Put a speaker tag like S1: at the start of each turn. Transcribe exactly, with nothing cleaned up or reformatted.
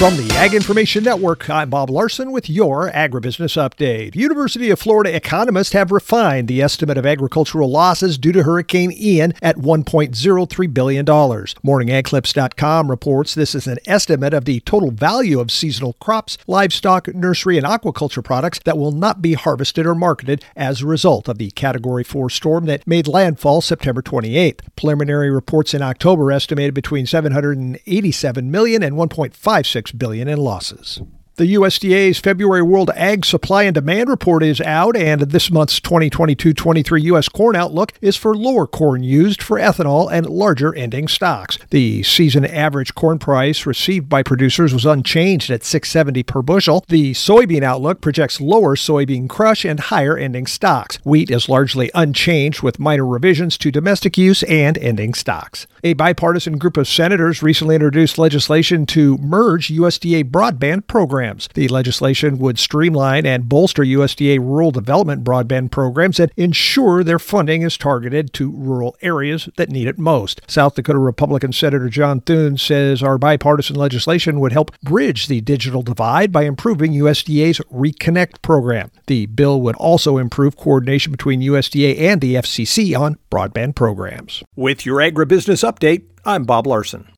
S1: From the Ag Information Network, I'm Bob Larson with your Agribusiness Update. University of Florida economists have refined the estimate of agricultural losses due to Hurricane Ian at one point zero three billion dollars. morning ag clips dot com reports this is an estimate of the total value of seasonal crops, livestock, nursery, and aquaculture products that will not be harvested or marketed as a result of the Category four storm that made landfall September twenty-eighth. Preliminary reports in October estimated between seven hundred eighty-seven million dollars and one point five six billion dollars in losses. The U S D A's February World Ag Supply and Demand Report is out, and this month's twenty twenty-two twenty-three U S corn outlook is for lower corn used for ethanol and larger ending stocks. The season average corn price received by producers was unchanged at six dollars and seventy cents per bushel. The soybean outlook projects lower soybean crush and higher ending stocks. Wheat is largely unchanged with minor revisions to domestic use and ending stocks. A bipartisan group of senators recently introduced legislation to merge U S D A broadband programs. The legislation would streamline and bolster U S D A rural development broadband programs and ensure their funding is targeted to rural areas that need it most. South Dakota Republican Senator John Thune says our bipartisan legislation would help bridge the digital divide by improving U S D A's Reconnect program. The bill would also improve coordination between U S D A and the F C C on broadband programs. With your agribusiness update, I'm Bob Larson.